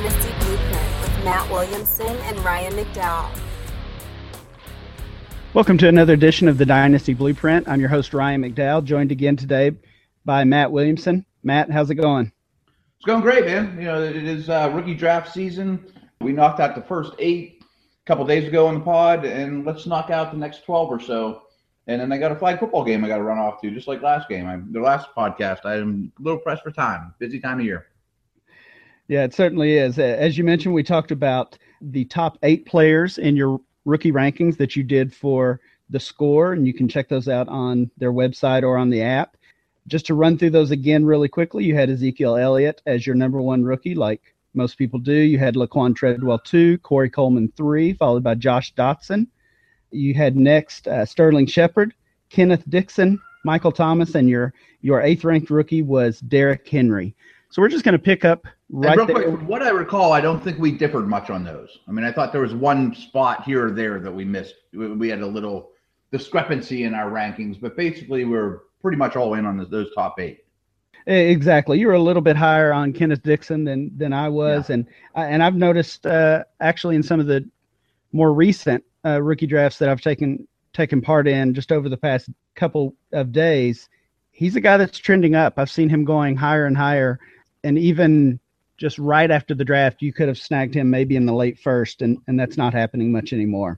Dynasty Blueprint with Matt Williamson and Ryan McDowell. Welcome to another edition of the Dynasty Blueprint. I'm your host, Ryan McDowell, joined again today by Matt Williamson. Matt, how's it going? It's going great, man. You know, it is rookie draft season. We knocked out the first 8 a couple days ago on the pod, and let's knock out the next 12 or so. And then I got a flag football game I got to run off to, just like last game. The last podcast, I'm a little pressed for time. Busy time of year. Yeah, it certainly is. As you mentioned, we talked about the top 8 players in your rookie rankings that you did for The Score, and you can check those out on their website or on the app. Just to run through those again really quickly, you had Ezekiel Elliott as your number 1 rookie, like most people do. You had Laquan Treadwell 2, Corey Coleman 3, followed by Josh Dotson. You had next Sterling Shepard, Kenneth Dixon, Michael Thomas, and your 8th ranked rookie was Derrick Henry. So we're just going to pick up right and real there. Quick, from what I recall, I don't think we differed much on those. I mean, I thought there was one spot here or there that we missed. We had a little discrepancy in our rankings, but basically we're pretty much all in on those top 8. Exactly. You were a little bit higher on Kenneth Dixon than I was. Yeah. And I've noticed actually in some of the more recent rookie drafts that I've taken part in just over the past couple of days, he's a guy that's trending up. I've seen him going higher and higher. And even just right after the draft, you could have snagged him maybe in the late first, and that's not happening much anymore.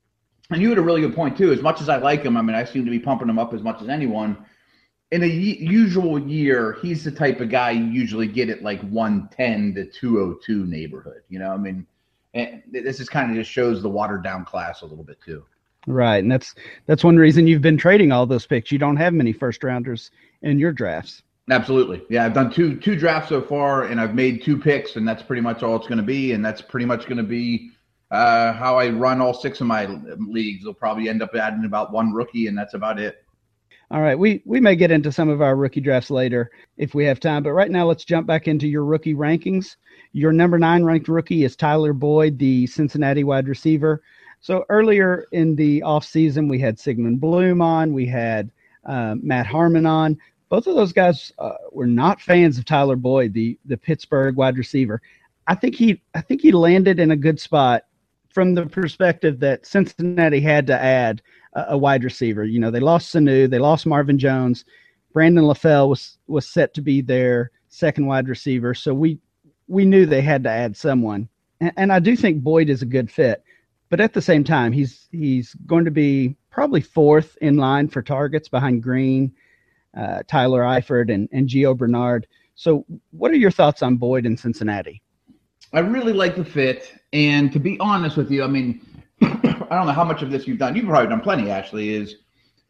And you had a really good point, too. As much as I like him, I mean, I seem to be pumping him up as much as anyone. In a usual year, he's the type of guy you usually get at like 110 to 202 neighborhood. You know, I mean, and this is kind of just shows the watered down class a little bit, too. Right, and that's one reason you've been trading all those picks. You don't have many first rounders in your drafts. Absolutely. Yeah, I've done two drafts so far, and I've made 2 picks, and that's pretty much all it's going to be. And that's pretty much going to be how I run all 6 of my leagues. They'll probably end up adding about 1 rookie, and that's about it. All right, we may get into some of our rookie drafts later if we have time, but right now let's jump back into your rookie rankings. Your number 9 ranked rookie is Tyler Boyd, the Cincinnati wide receiver. So earlier in the offseason, we had Sigmund Bloom on, we had Matt Harmon on. Both of those guys were not fans of Tyler Boyd, the Pittsburgh wide receiver. I think he landed in a good spot from the perspective that Cincinnati had to add a wide receiver. You know, they lost Sanu, they lost Marvin Jones. Brandon LaFell was set to be their second wide receiver, so we knew they had to add someone. And I do think Boyd is a good fit, but at the same time, he's going to be probably 4th in line for targets behind Green, Tyler Eifert, and Gio Bernard. So what are your thoughts on Boyd in Cincinnati? I really like the fit. And to be honest with you, I mean, I don't know how much of this you've done. You've probably done plenty, actually, is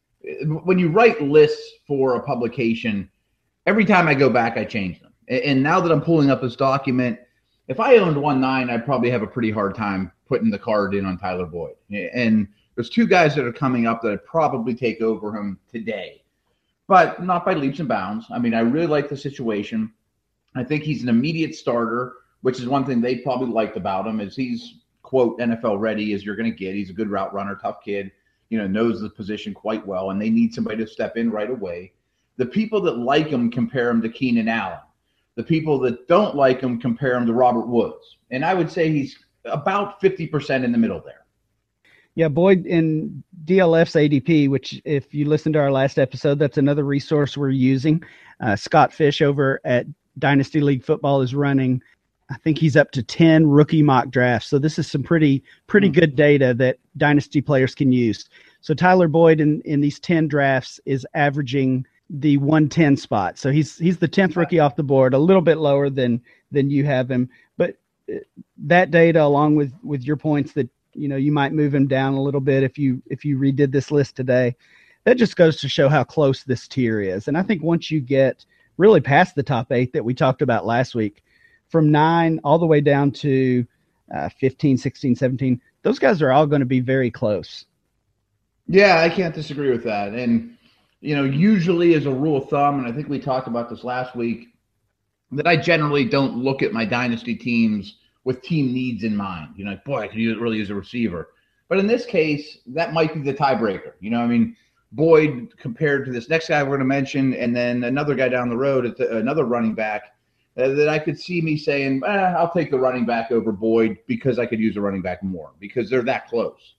when you write lists for a publication, every time I go back, I change them. And now that I'm pulling up this document, if I owned 1.9, I'd probably have a pretty hard time putting the card in on Tyler Boyd. And there's 2 guys that are coming up that I'd probably take over him today, but not by leaps and bounds. I mean, I really like the situation. I think he's an immediate starter, which is one thing they probably liked about him, is he's, quote, NFL ready as you're going to get. He's a good route runner, tough kid, you know, knows the position quite well, and they need somebody to step in right away. The people that like him compare him to Keenan Allen. The people that don't like him compare him to Robert Woods. And I would say he's about 50% in the middle there. Yeah, Boyd in DLF's ADP, which if you listen to our last episode, that's another resource we're using. Scott Fish over at Dynasty League Football is running, I think he's up to 10 rookie mock drafts. So this is some pretty good data that Dynasty players can use. So Tyler Boyd in these 10 drafts is averaging the 110 spot. So he's the 10th rookie off the board, a little bit lower than you have him. But that data, along with your points that, you know, you might move him down a little bit if you redid this list today, that just goes to show how close this tier is. And I think once you get really past the top 8 that we talked about last week, from 9 all the way down to 15, 16, 17, those guys are all going to be very close. Yeah, I can't disagree with that. And, you know, usually as a rule of thumb, and I think we talked about this last week, that I generally don't look at my dynasty teams with team needs in mind. You know, boy, I could really use a receiver. But in this case, that might be the tiebreaker. You know, I mean, Boyd compared to this next guy we're going to mention, and then another guy down the road, another running back, that I could see me saying, I'll take the running back over Boyd because I could use a running back more because they're that close.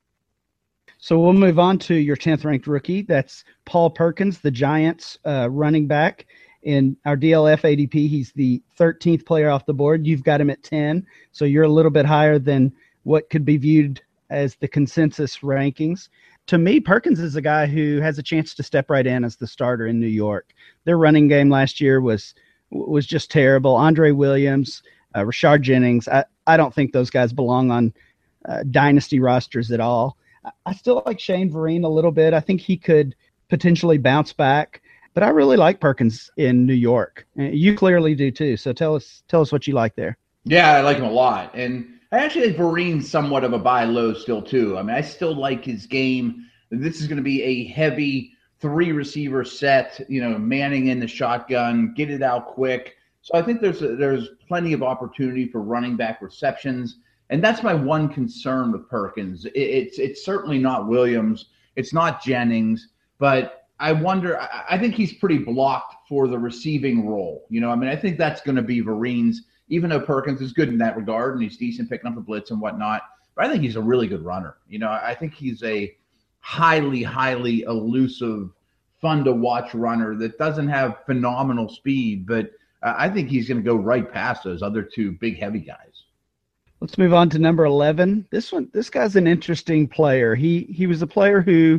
So we'll move on to your 10th ranked rookie. That's Paul Perkins, the Giants running back. In our DLF ADP, he's the 13th player off the board. You've got him at 10, so you're a little bit higher than what could be viewed as the consensus rankings. To me, Perkins is a guy who has a chance to step right in as the starter in New York. Their running game last year was just terrible. Andre Williams, Rashard Jennings, I don't think those guys belong on dynasty rosters at all. I still like Shane Vereen a little bit. I think he could potentially bounce back. But I really like Perkins in New York. You clearly do too. So tell us what you like there. Yeah, I like him a lot. And I actually think Vereen's somewhat of a buy low still too. I mean, I still like his game. This is going to be a heavy 3-receiver set, manning in the shotgun, get it out quick. So I think there's plenty of opportunity for running back receptions. And that's my one concern with Perkins. It's certainly not Williams. It's not Jennings. But I wonder, I think he's pretty blocked for the receiving role. I think that's going to be Vereen's, even though Perkins is good in that regard and he's decent picking up the blitz and whatnot. But I think he's a really good runner. I think he's a highly, highly elusive, fun to watch runner that doesn't have phenomenal speed, but I think he's going to go right past those other two big, heavy guys. Let's move on to number 11. This guy's an interesting player. He was a player who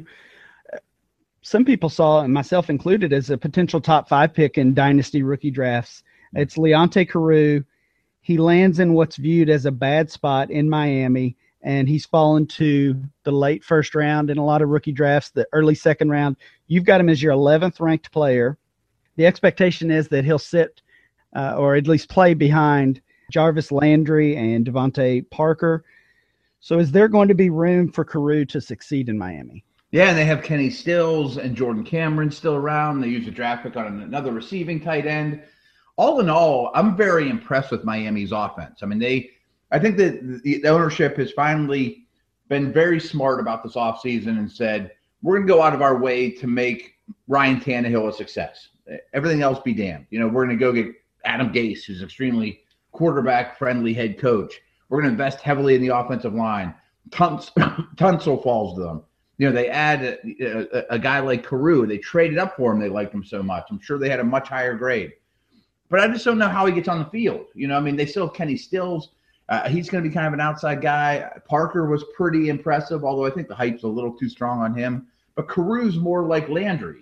some people saw, and myself included, as a potential top 5 pick in dynasty rookie drafts. It's Leonte Carroo. He lands in what's viewed as a bad spot in Miami, and he's fallen to the late first round in a lot of rookie drafts, the early second round. You've got him as your 11th ranked player. The expectation is that he'll sit or at least play behind Jarvis Landry and Devontae Parker. So is there going to be room for Carroo to succeed in Miami? Yeah, and they have Kenny Stills and Jordan Cameron still around. They use a draft pick on another receiving tight end. All in all, I'm very impressed with Miami's offense. I mean, I think that the ownership has finally been very smart about this offseason and said, we're going to go out of our way to make Ryan Tannehill a success. Everything else be damned. We're going to go get Adam Gase, who's an extremely quarterback-friendly head coach. We're going to invest heavily in the offensive line. Tunsil falls to them. They add a guy like Carroo. They traded up for him. They liked him so much. I'm sure they had a much higher grade. But I just don't know how he gets on the field. They still have Kenny Stills. He's going to be kind of an outside guy. Parker was pretty impressive, although I think the hype's a little too strong on him. But Carroo's more like Landry.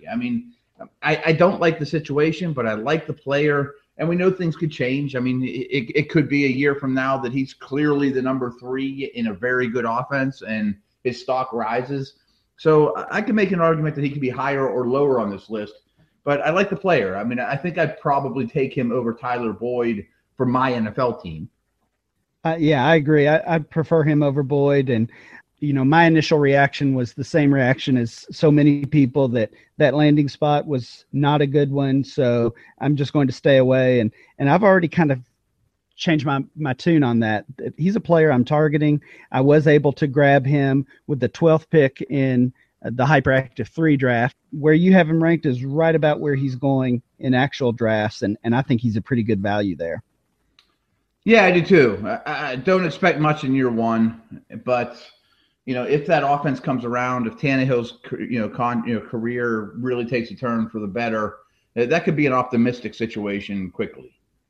I don't like the situation, but I like the player. And we know things could change. It could be a year from now that he's clearly the number 3 in a very good offense and his stock rises. So I can make an argument that he could be higher or lower on this list, but I like the player. I think I'd probably take him over Tyler Boyd for my NFL team. Yeah, I agree. I prefer him over Boyd. And, my initial reaction was the same reaction as so many people, that landing spot was not a good one. So I'm just going to stay away. And I've already kind of changed my tune on that. He's a player I'm targeting. I was able to grab him with the 12th pick in the Hyperactive 3 draft. Where you have him ranked is right about where he's going in actual drafts, and I think he's a pretty good value there. Yeah, I do too. I don't expect much in year one, but if that offense comes around, if Tannehill's career really takes a turn for the better, that could be an optimistic situation quickly.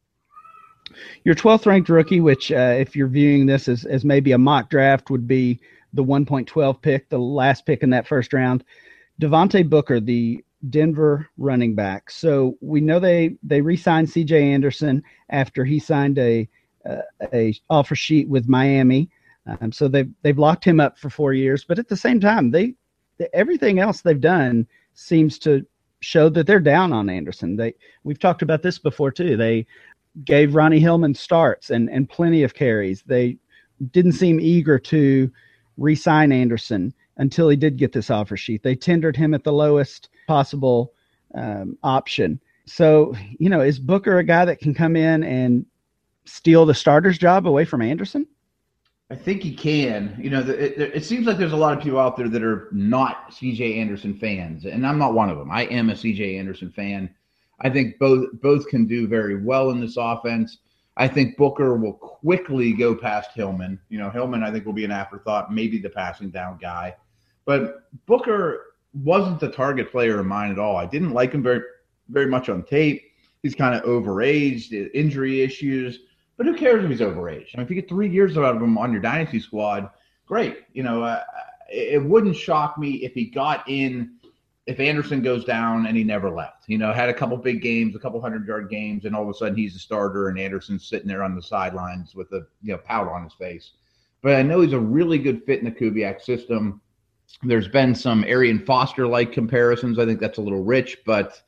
Your 12th ranked rookie, which if you're viewing this as maybe a mock draft, would be the 1.12 pick, the last pick in that first round, Devontae Booker, the Denver running back. So we know they re-signed C.J. Anderson after he signed a offer sheet with Miami. So they've locked him up for 4 years. But at the same time, everything else they've done seems to show that they're down on Anderson. We've talked about this before too. They gave Ronnie Hillman starts and plenty of carries. They didn't seem eager to re-sign Anderson until he did get this offer sheet. They tendered him at the lowest possible option. So, is Booker a guy that can come in and steal the starter's job away from Anderson? I think he can. It seems like there's a lot of people out there that are not C.J. Anderson fans, and I'm not one of them. I am a C.J. Anderson fan. I think both can do very well in this offense. I think Booker will quickly go past Hillman. Hillman, I think, will be an afterthought, maybe the passing down guy. But Booker wasn't the target player of mine at all. I didn't like him very, very much on tape. He's kind of overaged, injury issues. But who cares if he's overaged? If you get 3 years out of him on your dynasty squad, great. It wouldn't shock me if he got in, if Anderson goes down and he never left. Had a couple big games, a couple 100-yard games, and all of a sudden he's a starter and Anderson's sitting there on the sidelines with a pout on his face. But I know he's a really good fit in the Kubiak system. There's been some Arian Foster-like comparisons. I think that's a little rich, but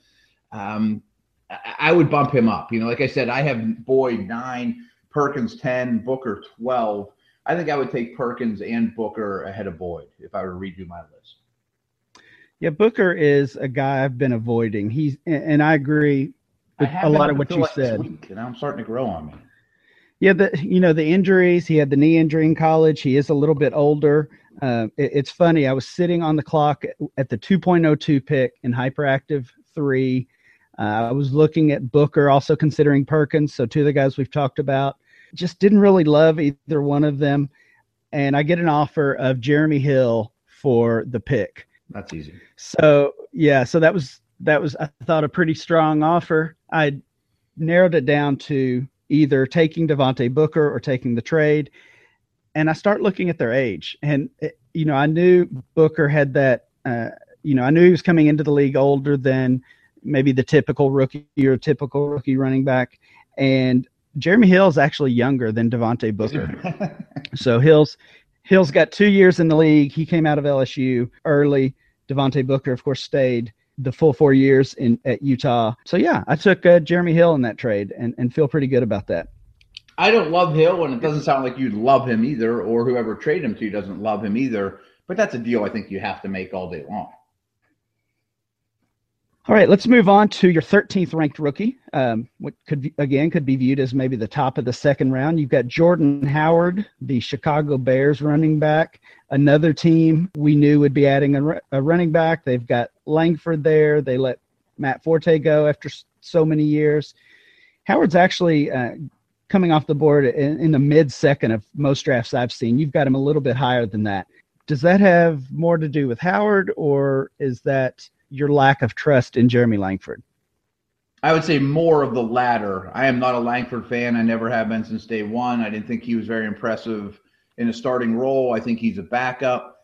I would bump him up. Like I said, I have Boyd 9, Perkins 10, Booker 12. I think I would take Perkins and Booker ahead of Boyd if I were to redo my list. Yeah, Booker is a guy I've been avoiding. And I agree with a lot of what you said. And I'm starting to grow on me. Yeah, the injuries. He had the knee injury in college. He is a little bit older. It's funny. I was sitting on the clock at the 2.02 pick in Hyperactive 3. I was looking at Booker, also considering Perkins. So two of the guys we've talked about. Just didn't really love either one of them. And I get an offer of Jeremy Hill for the pick. That's easy. So, yeah, so that was, I thought, a pretty strong offer. I narrowed it down to either taking Devontae Booker or taking the trade. And I start looking at their age. And, I knew Booker had that, I knew he was coming into the league older than maybe the typical rookie or typical rookie running back. And Jeremy Hill is actually younger than Devontae Booker. So Hill's got 2 years in the league. He came out of LSU early. Devontae Booker, of course, stayed the full 4 years at Utah. So, yeah, I took Jeremy Hill in that trade and feel pretty good about that. I don't love Hill, and it doesn't sound like you'd love him either, or whoever traded him to you doesn't love him either. But that's a deal I think you have to make all day long. All right, let's move on to your 13th ranked rookie, what could be viewed as maybe the top of the second round. You've got Jordan Howard, the Chicago Bears running back, another team we knew would be adding a running back. They've got Langford there. They let Matt Forte go after so many years. Howard's actually coming off the board in the mid-second of most drafts I've seen. You've got him a little bit higher than that. Does that have more to do with Howard, or is that your lack of trust in Jeremy Langford? I would say more of the latter. I am not a Langford fan. I never have been since day one. I didn't think he was very impressive in a starting role. I think he's a backup.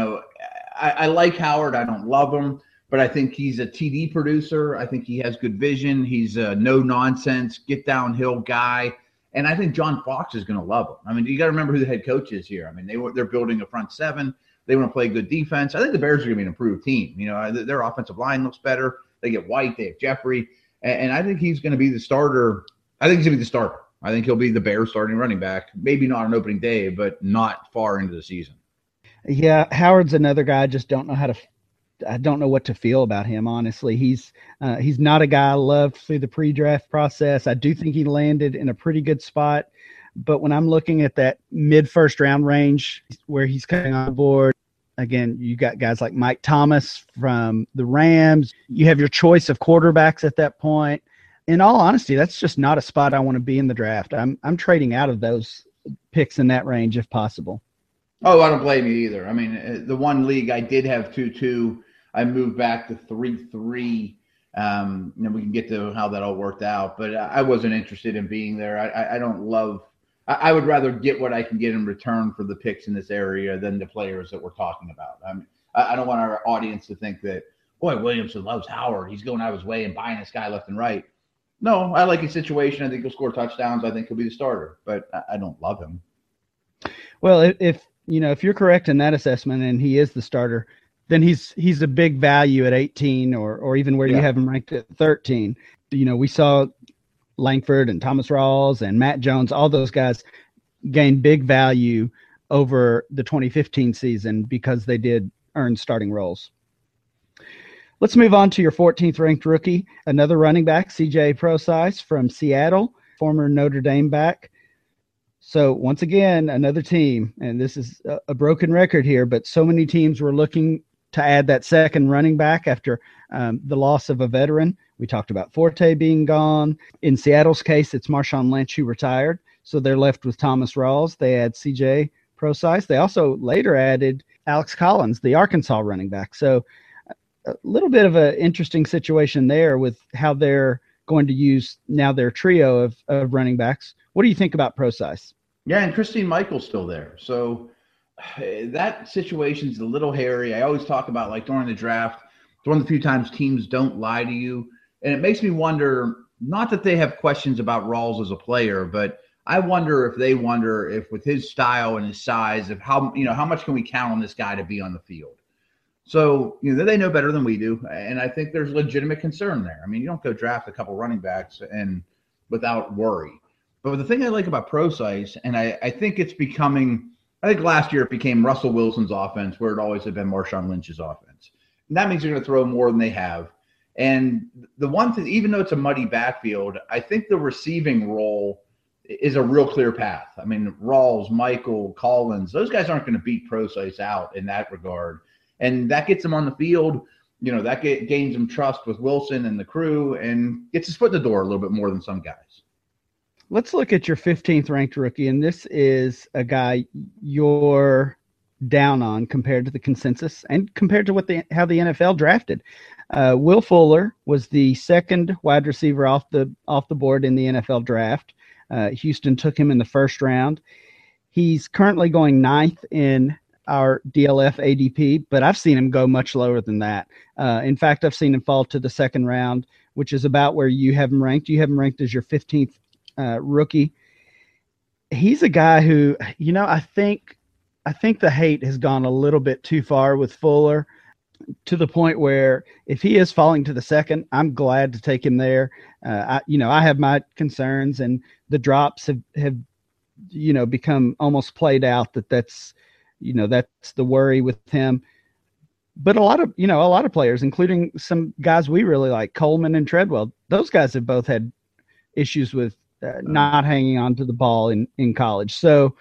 I like Howard. I don't love him, but I think he's a TD producer. I think he has good vision. He's a no-nonsense, get-downhill guy. And I think John Fox is going to love him. You got to remember who the head coach is here. They're building a front seven. They want to play good defense. I think the Bears are going to be an improved team. Their offensive line looks better. They get White. They have Jeffrey. And I think he's going to be the starter. I think he'll be the Bears starting running back. Maybe not on opening day, but not far into the season. Yeah, Howard's another guy I just don't know I don't know what to feel about him, honestly. He's not a guy I loved through the pre-draft process. I do think he landed in a pretty good spot. But when I'm looking at that mid-first round range where he's coming on board, again, you got guys like Mike Thomas from the Rams. You have your choice of quarterbacks at that point. In all honesty, that's just not a spot I want to be in the draft. I'm trading out of those picks in that range if possible. Oh, I don't blame you either. The one league I did have 2-2. I moved back to 3-3. We can get to how that all worked out, but I wasn't interested in being there. I don't love. I would rather get what I can get in return for the picks in this area than the players that we're talking about. I don't want our audience to think that, boy, Williamson loves Howard. He's going out of his way and buying this guy left and right. No, I like his situation. I think he'll score touchdowns. I think he'll be the starter, but I don't love him. Well, if you're correct in that assessment and he is the starter, then he's a big value at 18 or even where you have him ranked at 13. We saw Langford and Thomas Rawls and Matt Jones, all those guys gained big value over the 2015 season because they did earn starting roles. Let's move on to your 14th ranked rookie, another running back, CJ Prosise from Seattle, former Notre Dame back. So once again, another team, and this is a broken record here, but so many teams were looking to add that second running back after the loss of a veteran We talked about Forte being gone. In Seattle's case, it's Marshawn Lynch who retired. So they're left with Thomas Rawls. They add CJ Prosise. They also later added Alex Collins, the Arkansas running back. So a little bit of an interesting situation there with how they're going to use now their trio of running backs. What do you think about Prosise? Yeah, and Christine Michael's still there. So that situation's a little hairy. I always talk about, like, during the draft, it's one of the few times teams don't lie to you. And it makes me wonder, not that they have questions about Rawls as a player, but I wonder if with his style and his size, of how much can we count on this guy to be on the field? So, they know better than we do. And I think there's legitimate concern there. I mean, you don't go draft a couple running backs and without worry. But the thing I like about Prosise, and I think it's becoming, I think last year it became Russell Wilson's offense, where it always had been Marshawn Lynch's offense. And that means you're going to throw more than they have. And the one thing, even though it's a muddy backfield, I think the receiving role is a real clear path. I mean, Rawls, Michael, Collins, those guys aren't going to beat Prosise out in that regard. And that gets them on the field. That gains them trust with Wilson and the crew and gets his foot in the door a little bit more than some guys. Let's look at your 15th ranked rookie, and this is a guy you're down on compared to the consensus and compared to how the NFL drafted. Will Fuller was the second wide receiver off the board in the NFL draft. Houston took him in the first round. He's currently going 9th in our DLF ADP, but I've seen him go much lower than that. In fact, I've seen him fall to the second round, which is about where you have him ranked. You have him ranked as your 15th rookie. He's a guy who, I think the hate has gone a little bit too far with Fuller, to the point where if he is falling to the second, I'm glad to take him there. I have my concerns, and the drops have become almost played out that's the worry with him. But a lot of players, including some guys we really like, Coleman and Treadwell, those guys have both had issues with not hanging on to the ball in college. So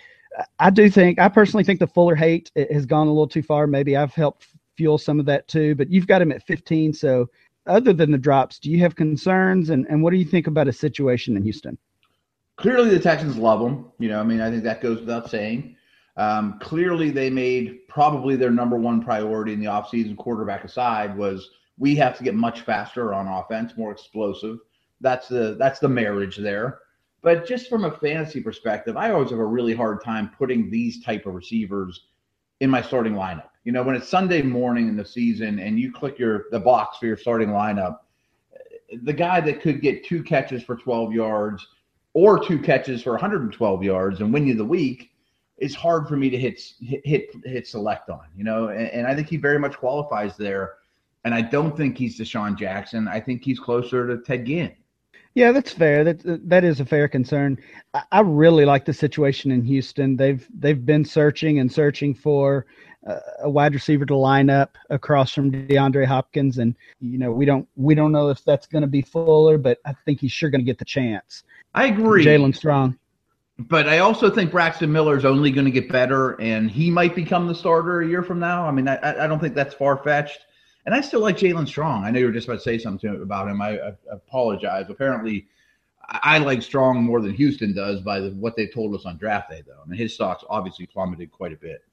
I personally think the Fuller hate has gone a little too far. Maybe I've helped fuel some of that too, but you've got him at 15. So other than the drops, do you have concerns? And what do you think about a situation in Houston? Clearly the Texans love him. I think that goes without saying. Clearly they made probably their number one priority in the offseason, quarterback aside, was we have to get much faster on offense, more explosive. That's the marriage there. But just from a fantasy perspective, I always have a really hard time putting these type of receivers in my starting lineup. When it's Sunday morning in the season and you click the box for your starting lineup, the guy that could get 2 catches for 12 yards or 2 catches for 112 yards and win you the week, it's hard for me to hit select on, and I think he very much qualifies there. And I don't think he's Deshaun Jackson. I think he's closer to Ted Ginn. Yeah, that's fair. That is a fair concern. I really like the situation in Houston. They've been searching for a wide receiver to line up across from DeAndre Hopkins, and we don't know if that's going to be Fuller, but I think he's sure going to get the chance. I agree. Jalen Strong. But I also think Braxton Miller is only going to get better, and he might become the starter a year from now. I mean, I don't think that's far-fetched. And I still like Jalen Strong. I know you were just about to say something about him. I apologize. Apparently, I like Strong more than Houston does by what they told us on draft day, though. I mean, his stock's obviously plummeted quite a bit.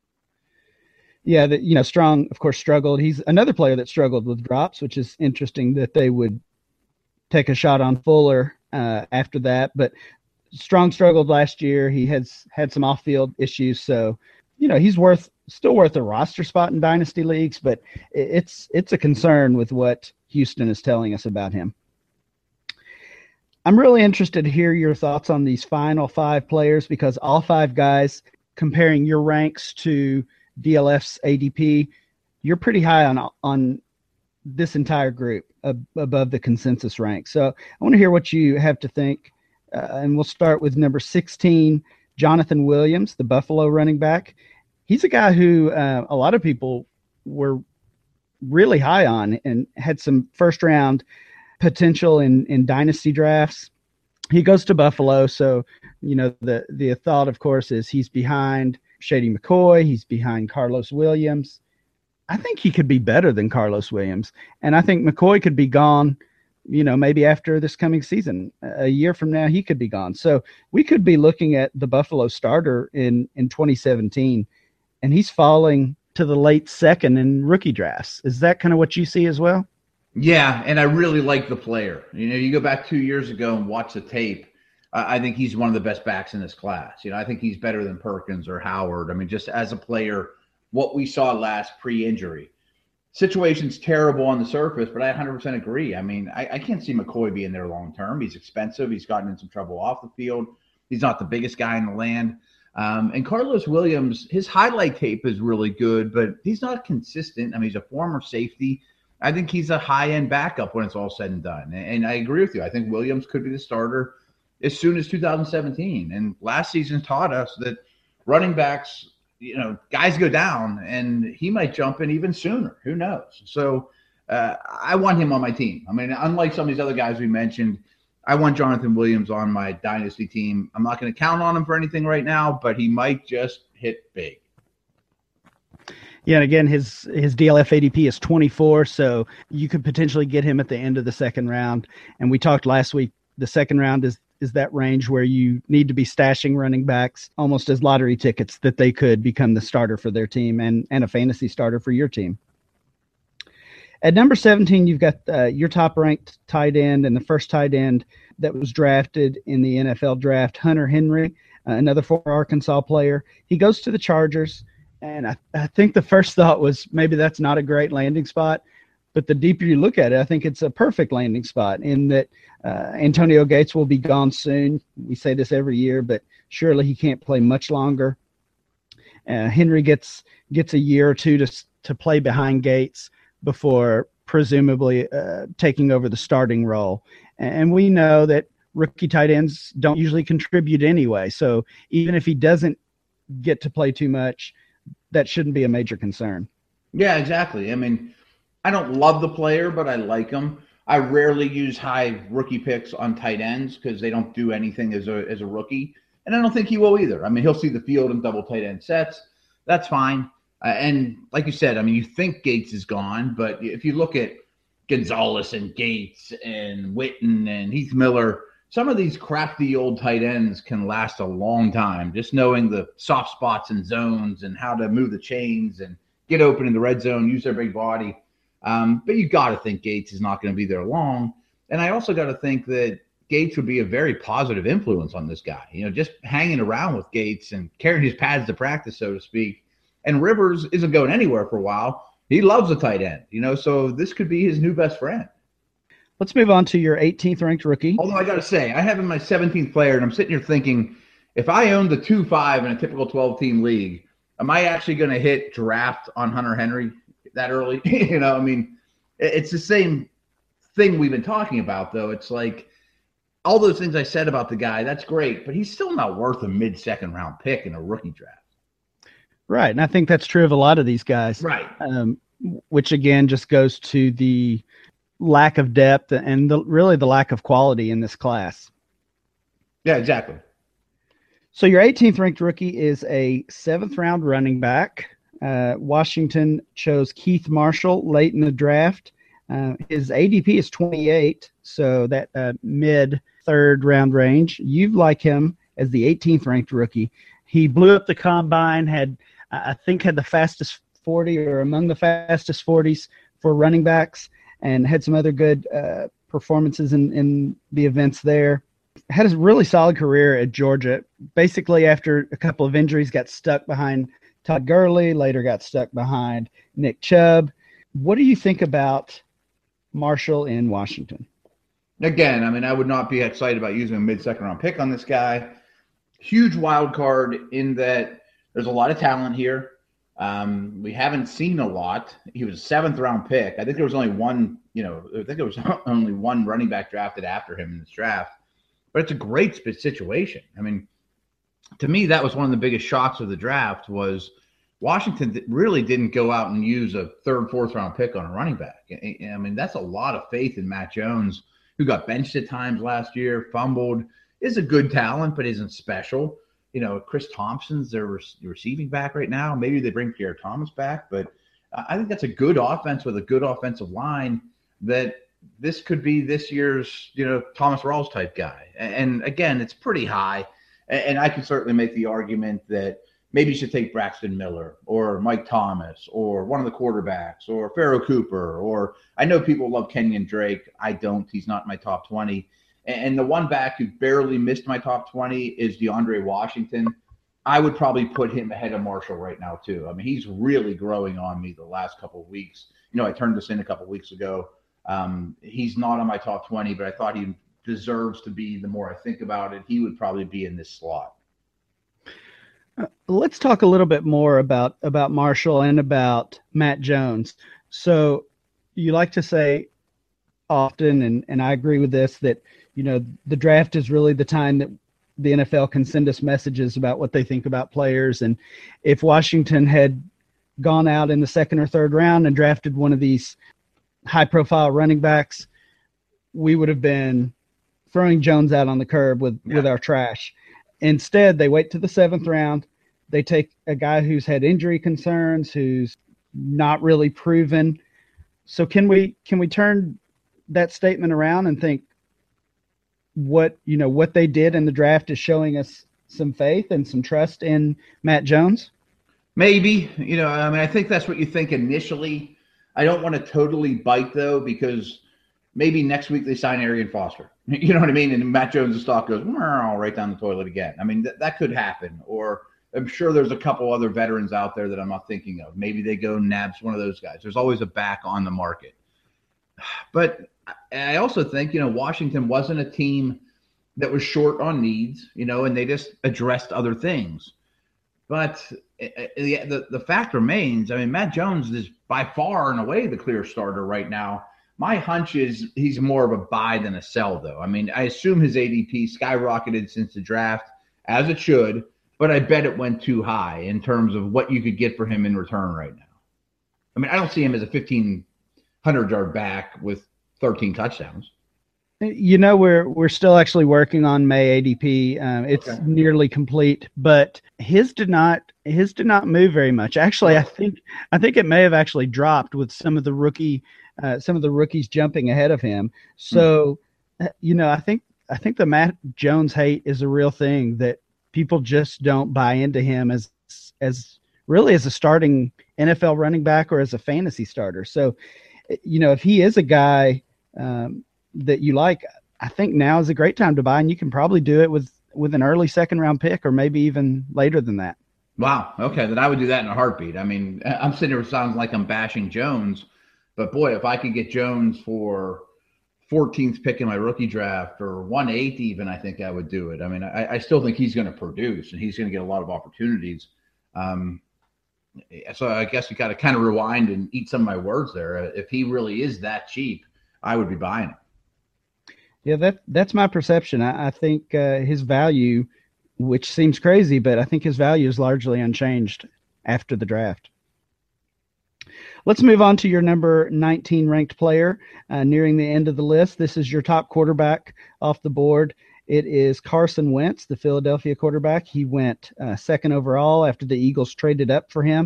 Yeah, Strong, of course, struggled. He's another player that struggled with drops, which is interesting that they would take a shot on Fuller after that. But Strong struggled last year. He has had some off-field issues, so he's still worth a roster spot in dynasty leagues. But it's a concern with what Houston is telling us about him. I'm really interested to hear your thoughts on these final 5 players, because all 5 guys, comparing your ranks to DLF's ADP, you're pretty high on this entire group above the consensus rank. So I want to hear what you have to think. And we'll start with number 16, Jonathan Williams, the Buffalo running back. He's a guy who a lot of people were really high on and had some first-round potential in dynasty drafts. He goes to Buffalo, so the thought, of course, is he's behind Shady McCoy. He's behind Carlos Williams. I think he could be better than Carlos Williams, and I think McCoy could be gone maybe after this coming season, a year from now, he could be gone. So we could be looking at the Buffalo starter in 2017, and he's falling to the late second in rookie drafts. Is that kind of what you see as well? Yeah, and I really like the player. You go back 2 years ago and watch the tape. I think he's one of the best backs in this class. I think he's better than Perkins or Howard. I mean, just as a player, what we saw last pre-injury. Situation's terrible on the surface, but I 100% agree. I mean, I can't see McCoy being there long term. He's expensive. He's gotten in some trouble off the field. He's not the biggest guy in the land. And Carlos Williams, his highlight tape is really good, but he's not consistent. I mean, he's a former safety. I think he's a high-end backup when it's all said and done. And I agree with you. I think Williams could be the starter as soon as 2017. And last season taught us that running backs – guys go down, and he might jump in even sooner. Who knows? So I want him on my team. I mean, unlike some of these other guys we mentioned, I want Jonathan Williams on my dynasty team. I'm not going to count on him for anything right now, but he might just hit big. Yeah, and again, his DLF ADP is 24, so you could potentially get him at the end of the second round. And we talked last week, the second round is that range where you need to be stashing running backs almost as lottery tickets that they could become the starter for their team and a fantasy starter for your team. At number 17, you've got your top-ranked tight end and the first tight end that was drafted in the NFL draft, Hunter Henry, another former Arkansas player. He goes to the Chargers, and I think the first thought was maybe that's not a great landing spot. But the deeper you look at it, I think it's a perfect landing spot in that Antonio Gates will be gone soon. We say this every year, but surely he can't play much longer. Henry gets a year or two to play behind Gates before presumably taking over the starting role. And we know that rookie tight ends don't usually contribute anyway. So even if he doesn't get to play too much, that shouldn't be a major concern. Yeah, exactly. I mean, I don't love the player, but I like him. I rarely use high rookie picks on tight ends because they don't do anything as a rookie. And I don't think he will either. I mean, he'll see the field in double tight end sets. That's fine. And like you said, I mean, you think Gates is gone, but if you look at Gonzalez and Gates and Witten and Heath Miller, some of these crafty old tight ends can last a long time, just knowing the soft spots and zones and how to move the chains and get open in the red zone, use their big body. But you got to think Gates is not going to be there long. And I also got to think that Gates would be a very positive influence on this guy. Just hanging around with Gates and carrying his pads to practice, so to speak. And Rivers isn't going anywhere for a while. He loves a tight end, so this could be his new best friend. Let's move on to your 18th ranked rookie. Although I got to say, I have him my 17th player, and I'm sitting here thinking, if I owned the 2-5 in a typical 12-team league, am I actually going to hit draft on Hunter Henry that early? I mean, it's the same thing we've been talking about, though. It's like all those things I said about the guy, that's great, but he's still not worth a mid-second round pick in a rookie draft. Right, and I think that's true of a lot of these guys. Right. Which, again, just goes to the lack of depth and really the lack of quality in this class. Yeah, exactly. So your 18th ranked rookie is a 7th-round running back. Washington chose Keith Marshall late in the draft. His ADP is 28, so that mid-third round range. You like him as the 18th ranked rookie. He blew up the combine, had the fastest 40 or among the fastest 40s for running backs, and had some other good performances in the events there. Had a really solid career at Georgia. Basically, after a couple of injuries, got stuck behind Todd Gurley, later got stuck behind Nick Chubb. What do you think about Marshall in Washington? Again, I mean, I would not be excited about using a mid-second round pick on this guy. Huge wild card in that there's a lot of talent here. We haven't seen a lot. He was a 7th-round pick. I think there was only one, only one running back drafted after him in this draft. But it's a great situation. I mean, to me, that was one of the biggest shocks of the draft was Washington really didn't go out and use a 3rd, 4th-round pick on a running back. I mean, that's a lot of faith in Matt Jones, who got benched at times last year, fumbled, is a good talent, but isn't special. Chris Thompson's their receiving back right now. Maybe they bring Pierre Thomas back, but I think that's a good offense with a good offensive line that this could be this year's, Thomas Rawls type guy. And again, it's pretty high. And I can certainly make the argument that maybe you should take Braxton Miller or Mike Thomas or one of the quarterbacks or Pharaoh Cooper, or I know people love Kenyon Drake. I don't. He's not in my top 20. And the one back who barely missed my top 20 is DeAndre Washington. I would probably put him ahead of Marshall right now, too. I mean, he's really growing on me the last couple of weeks. I turned this in a couple of weeks ago. He's not on my top 20, but I thought he deserves to be. The more I think about it, he would probably be in this slot. Let's talk a little bit more about Marshall and about Matt Jones. So you like to say often, and I agree with this, that, the draft is really the time that the NFL can send us messages about what they think about players. And if Washington had gone out in the second or third round and drafted one of these high-profile running backs, we would have been throwing Jones out on the curb with our trash. Instead, they wait to the seventh round. They take a guy who's had injury concerns, who's not really proven. So can we turn that statement around and think what they did in the draft is showing us some faith and some trust in Matt Jones? Maybe. I think that's what you think initially. I don't want to totally bite, though, because maybe next week they sign Arian Foster. You know what I mean? And Matt Jones' stock goes right down the toilet again. I mean, that could happen. Or I'm sure there's a couple other veterans out there that I'm not thinking of. Maybe they go nabs one of those guys. There's always a back on the market. But I also think, Washington wasn't a team that was short on needs, and they just addressed other things. But the fact remains, Matt Jones is by far and away the clear starter right now. My hunch is he's more of a buy than a sell, though. I assume his ADP skyrocketed since the draft, as it should, but I bet it went too high in terms of what you could get for him in return right now. I don't see him as a 1,500-yard back with 13 touchdowns. We're still actually working on May ADP. It's nearly complete, but his did not move very much. Actually, I think it may have actually dropped with some of the rookies jumping ahead of him. So, I think the Matt Jones hate is a real thing, that people just don't buy into him as really as a starting NFL running back or as a fantasy starter. So, if he is a guy that you like, I think now is a great time to buy, and you can probably do it with an early second round pick or maybe even later than that. Wow. Okay. Then I would do that in a heartbeat. I'm sitting here, it sounds like I'm bashing Jones, but boy, if I could get Jones for 14th pick in my rookie draft or 1/8 even, I think I would do it. I still think he's going to produce and he's going to get a lot of opportunities. So I guess we got to kind of rewind and eat some of my words there. If he really is that cheap, I would be buying him. Yeah, that's my perception. I think his value, which seems crazy, but I think his value is largely unchanged after the draft. Let's move on to your number 19 ranked player, nearing the end of the list. This is your top quarterback off the board. It is Carson Wentz, the Philadelphia quarterback. He went second overall after the Eagles traded up for him.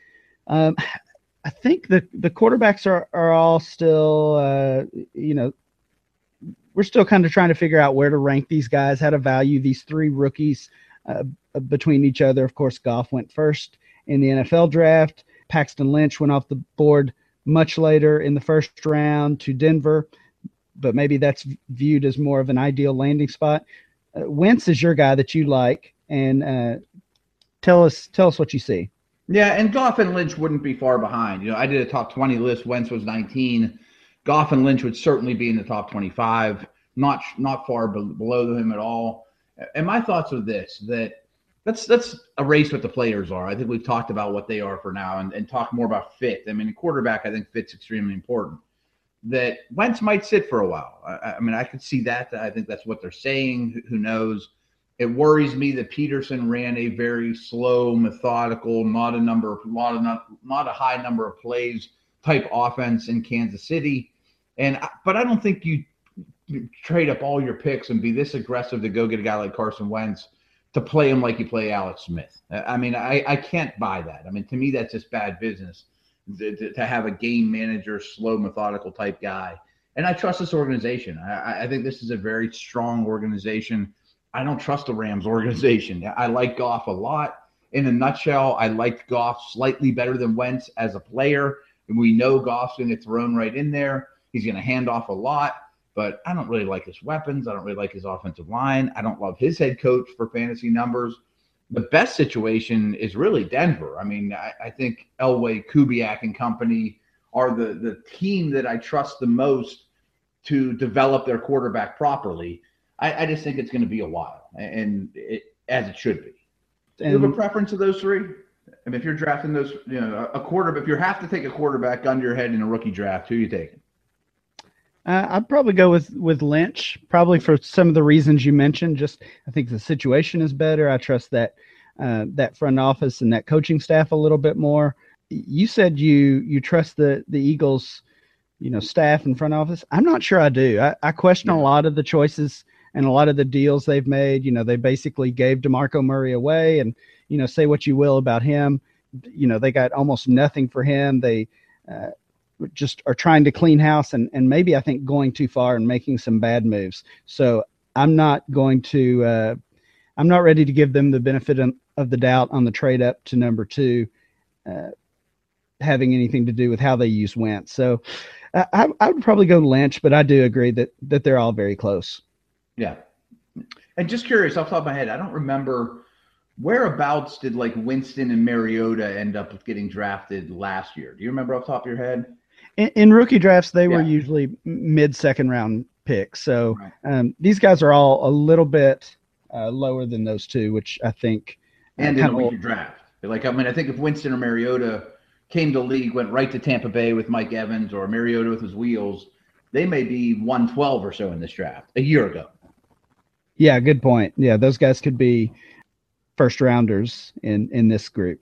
I think the quarterbacks are all still, we're still kind of trying to figure out where to rank these guys, how to value these three rookies between each other. Of course, Goff went first in the NFL draft. Paxton Lynch went off the board much later in the first round to Denver, but maybe that's viewed as more of an ideal landing spot. Wentz is your guy that you like, and tell us what you see. Yeah, and Goff and Lynch wouldn't be far behind. I did a top 20 list. Wentz was 19. Goff and Lynch would certainly be in the top 25, not far below him at all. And my thoughts are this, that let's erase what the players are. I think we've talked about what they are for now and talk more about fit. A quarterback, I think fit's extremely important. That Wentz might sit for a while. I could see that. I think that's what they're saying. Who knows? It worries me that Peterson ran a very slow, methodical, not a high number of plays type offense in Kansas City. But I don't think you trade up all your picks and be this aggressive to go get a guy like Carson Wentz to play him like you play Alex Smith. I can't buy that. To me, that's just bad business to have a game manager, slow, methodical type guy And I trust this organization. I think this is a very strong organization. I don't trust the Rams organization. I like Goff a lot. In a nutshell, I liked Goff slightly better than Wentz as a player. And we know Goff's going to get thrown right in there. He's going to hand off a lot. But I don't really like his weapons. I don't really like his offensive line. I don't love his head coach for fantasy numbers. The best situation is really Denver. I mean, I think Elway, Kubiak, and company are the team that I trust the most to develop their quarterback properly. I just think it's going to be a while, and as it should be. Do you have a preference of those three? I mean, if you're drafting those, a quarterback, if you have to take a quarterback under your head in a rookie draft, who are you taking? I'd probably go with Lynch, probably for some of the reasons you mentioned. Just I think the situation is better. I trust that front office and that coaching staff a little bit more. You said you trust the Eagles, staff and front office. I'm not sure I do. I question a lot of the choices and a lot of the deals they've made. They basically gave DeMarco Murray away, and say what you will about him. They got almost nothing for him. They just are trying to clean house and maybe I think going too far and making some bad moves. So I'm not ready to give them the benefit of the doubt on the trade up to number 2, having anything to do with how they use Wentz. So I would probably go Lynch, but I do agree that they're all very close. Yeah. And just curious, off the top of my head, I don't remember whereabouts did Winston and Mariota end up getting drafted last year. Do you remember off the top of your head? In rookie drafts, they were usually mid-second round picks. So these guys are all a little bit lower than those two, which I think. And in a rookie draft. I think if Winston or Mariota came to league, went right to Tampa Bay with Mike Evans or Mariota with his wheels, they may be 112 or so in this draft a year ago. Yeah, good point. Yeah, those guys could be first rounders in this group.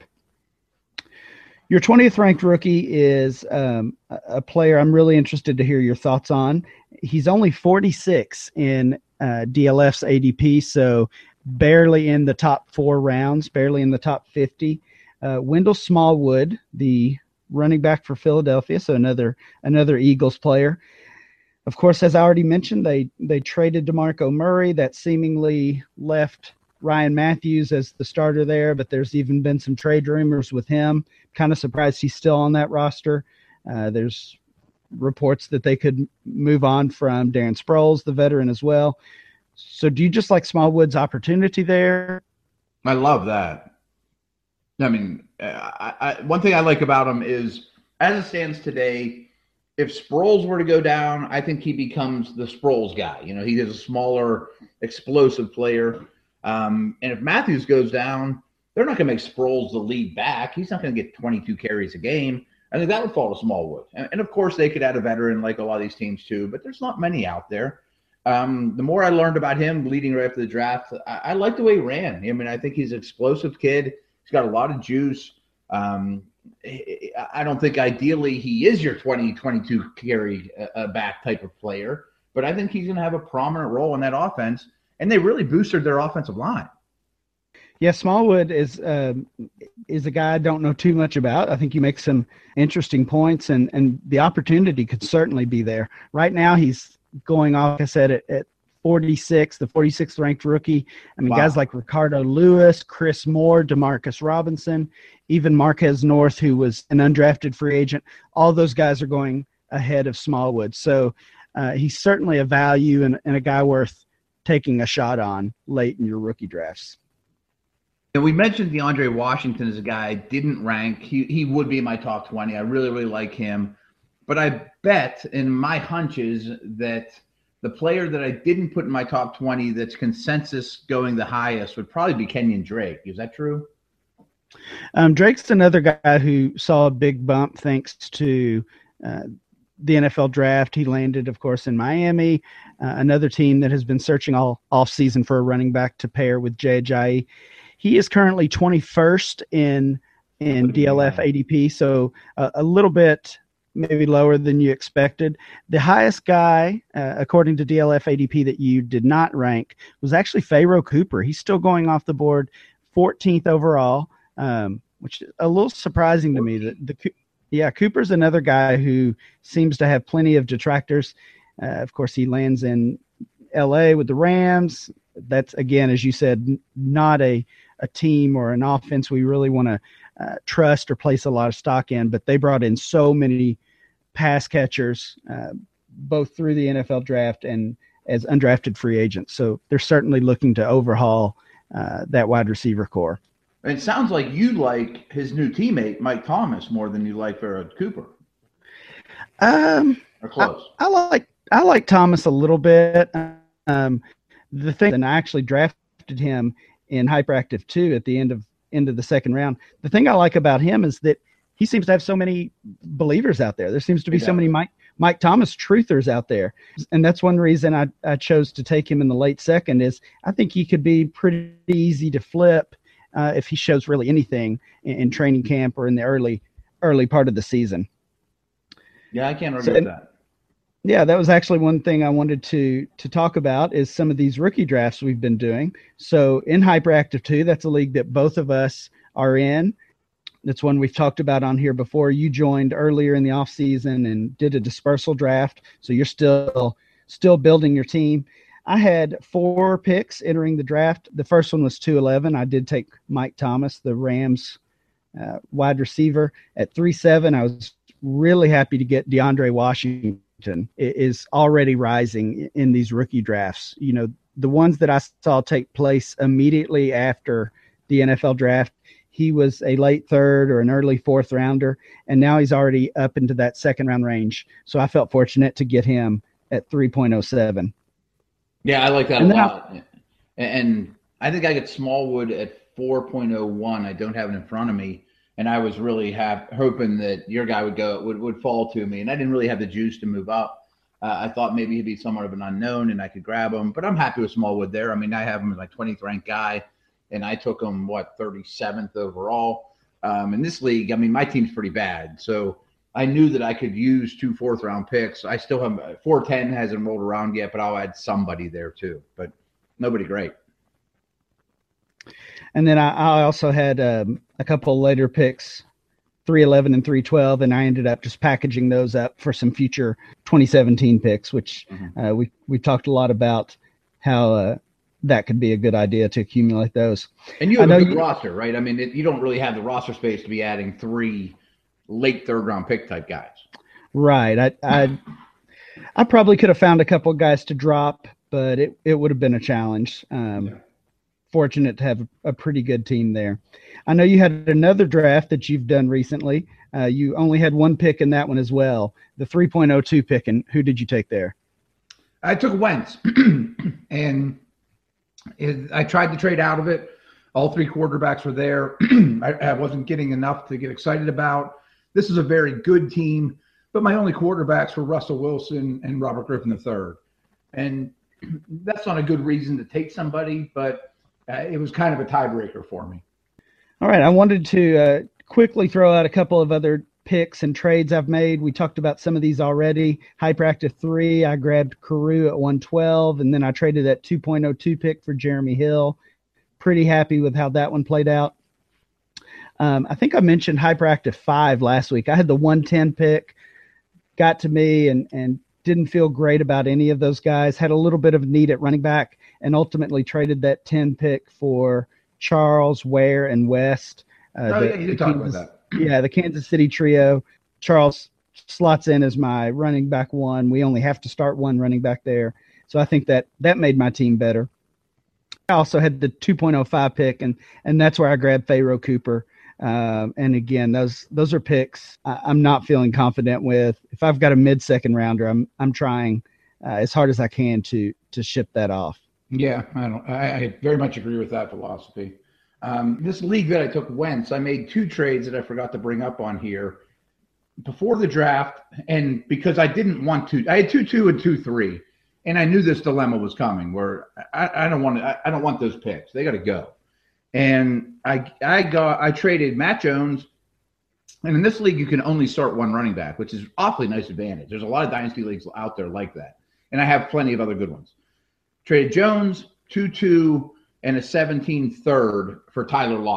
Your 20th ranked rookie is a player I'm really interested to hear your thoughts on. He's only 46 in DLF's ADP, so barely in the top 4 rounds, barely in the top 50. Wendell Smallwood, the running back for Philadelphia, so another Eagles player. Of course, as I already mentioned, they traded DeMarco Murray. That seemingly left Ryan Matthews as the starter there, but there's even been some trade rumors with him. Kind of surprised he's still on that roster. There's reports that they could move on from Darren Sproles, the veteran, as well. So do you just like Smallwood's opportunity there? I love that. I mean, one thing I like about him is, as it stands today, if Sproles were to go down, I think he becomes the Sproles guy. He is a smaller, explosive player. And if Matthews goes down, they're not going to make Sproles the lead back. He's not going to get 22 carries a game. I think that would fall to Smallwood. And of course, they could add a veteran like a lot of these teams too, but there's not many out there. The more I learned about him leading right after the draft, I like the way he ran. I mean, I think he's an explosive kid. He's got a lot of juice. I don't think ideally he is your 22 carry back type of player, but I think he's going to have a prominent role in that offense. And they really boosted their offensive line. Yeah, Smallwood is a guy I don't know too much about. I think he makes some interesting points, and the opportunity could certainly be there. Right now, he's going off, like I said, at 46, the 46th ranked rookie. I mean, guys like Ricardo Lewis, Chris Moore, Demarcus Robinson, even Marquez North, who was an undrafted free agent. All those guys are going ahead of Smallwood. So he's certainly a value and a guy worth taking a shot on late in your rookie drafts. And we mentioned DeAndre Washington as a guy I didn't rank. He would be in my top 20. I really, really like him. But I bet, in my hunch is that the player that I didn't put in my top 20 that's consensus going the highest would probably be Kenyon Drake. Is that true? Drake's another guy who saw a big bump thanks to the NFL draft. He landed, of course, in Miami, another team that has been searching all offseason for a running back to pair with Jay Ajayi. He is currently 21st in DLF ADP, so a little bit maybe lower than you expected. The highest guy, according to DLF ADP, that you did not rank was actually Pharaoh Cooper. He's still going off the board, 14th overall, which is a little surprising to me. Yeah, Cooper's another guy who seems to have plenty of detractors. Of course, he lands in LA with the Rams. That's, again, as you said, not a team or an offense we really want to trust or place a lot of stock in, but they brought in so many pass catchers, both through the NFL draft and as undrafted free agents. So they're certainly looking to overhaul that wide receiver core. It sounds like you like his new teammate, Mike Thomas, more than you like Cooper. Or close. I like Thomas a little bit. The thing, and I actually drafted him in Hyperactive 2 at the end of the second round. The thing I like about him is that he seems to have so many believers out there. There seems to be so many Mike Thomas truthers out there. And that's one reason I chose to take him in the late second is I think he could be pretty easy to flip if he shows really anything in training camp or in the early part of the season. Yeah, I can't argue with that. Yeah, that was actually one thing I wanted to talk about is some of these rookie drafts we've been doing. So in Hyperactive 2, that's a league that both of us are in. That's one we've talked about on here before. You joined earlier in the off season and did a dispersal draft. So you're still building your team. I had 4 picks entering the draft. The first one was 211. I did take Mike Thomas, the Rams wide receiver. At 3-7, I was really happy to get DeAndre Washington. Is already rising in these rookie drafts. You know, the ones that I saw take place immediately after the NFL draft, he was a late third or an early fourth rounder, and now he's already up into that second round range. So I felt fortunate to get him at 3.07. Yeah, I like that a lot. And I think I get Smallwood at 4.01. I don't have it in front of me. And I was really hoping that your guy would fall to me. And I didn't really have the juice to move up. I thought maybe he'd be somewhat of an unknown and I could grab him. But I'm happy with Smallwood there. I mean, I have him as my 20th ranked guy. And I took him, 37th overall. In this league, I mean, my team's pretty bad. So I knew that I could use 2 fourth-round picks. I still have 410 hasn't rolled around yet, but I'll add somebody there too. But nobody great. And then I also had a couple later picks, 311 and 312, and I ended up just packaging those up for some future 2017 picks, which we talked a lot about how that could be a good idea to accumulate those. And you have a good roster, right? I mean, you don't really have the roster space to be adding 3 late third-round pick type guys. Right. I probably could have found a couple of guys to drop, but it would have been a challenge. Fortunate to have a pretty good team there. I know you had another draft that you've done recently. You only had 1 pick in that one as well, the 3.02 pick. And who did you take there? I took Wentz, and I tried to trade out of it. All 3 quarterbacks were there. I wasn't getting enough to get excited about. This is a very good team, but my only quarterbacks were Russell Wilson and Robert Griffin III. And that's not a good reason to take somebody, but it was kind of a tiebreaker for me. All right. I wanted to quickly throw out a couple of other picks and trades I've made. We talked about some of these already. Hyperactive 3, I grabbed Carew at 112, and then I traded that 2.02 pick for Jeremy Hill. Pretty happy with how that one played out. I think I mentioned Hyperactive 5 last week. I had the 110 pick, got to me and didn't feel great about any of those guys. Had a little bit of need at running back and ultimately traded that 10 pick for Charles, Ware, and West. You did talk about that. Yeah, the Kansas City trio. Charles slots in as my running back 1. We only have to start 1 running back there. So I think that made my team better. I also had the 2.05 pick, and that's where I grabbed Pharaoh Cooper. And again, those are picks I'm not feeling confident with. If I've got a mid-second rounder, I'm trying as hard as I can to ship that off. Yeah, I very much agree with that philosophy. This league that I took Wentz, I made 2 trades that I forgot to bring up on here before the draft, and because I didn't want to, I had 2-2 and 2-3, and I knew this dilemma was coming where I don't want those picks. They got to go. And I traded Matt Jones, and in this league you can only start 1 running back, which is awfully nice advantage. There's a lot of dynasty leagues out there like that, and I have plenty of other good ones. Traded Jones, 2-2, and a 17 third for Tyler Lockett.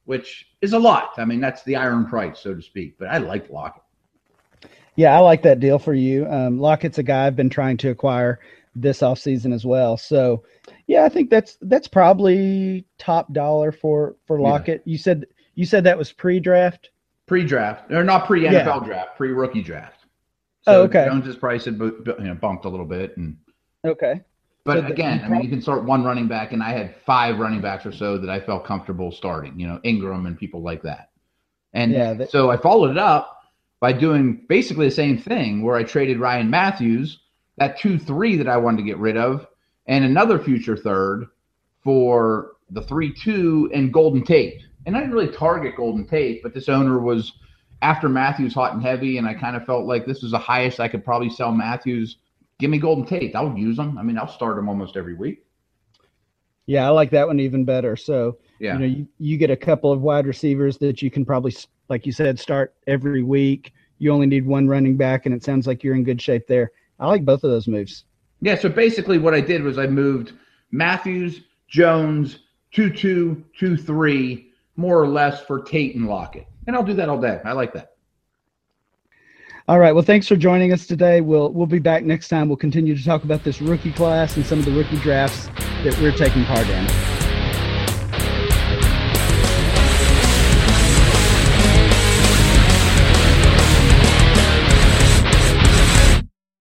which is a lot. I mean, that's the iron price, so to speak. But I like Lockett. Yeah, I like that deal for you. Lockett's a guy I've been trying to acquire this offseason as well. So, yeah, I think that's probably top dollar for Lockett. Yeah. You said that was pre-draft? Pre-draft, or not pre-NFL draft, pre-rookie draft. So okay. Jones's price had bumped a little bit. Okay. But so again, I mean, you can start one running back, and I had 5 running backs or so that I felt comfortable starting, Ingram and people like that. And so I followed it up by doing basically the same thing where I traded Ryan Matthews, that 2-3 that I wanted to get rid of, and another future third for the 3-2 and Golden Tate. And I didn't really target Golden Tate, but this owner was after Matthews hot and heavy, and I kind of felt like this was the highest I could probably sell Matthews. Give me Golden Tate. I'll use him. I mean, I'll start him almost every week. Yeah, I like that one even better. So, yeah. You get a couple of wide receivers that you can probably, like you said, start every week. You only need one running back, and it sounds like you're in good shape there. I like both of those moves. Yeah, so basically what I did was I moved Matthews, Jones, 2-2, 2-3, more or less for Tate and Lockett. And I'll do that all day. I like that. All right. Well, thanks for joining us today. We'll be back next time. We'll continue to talk about this rookie class and some of the rookie drafts that we're taking part in.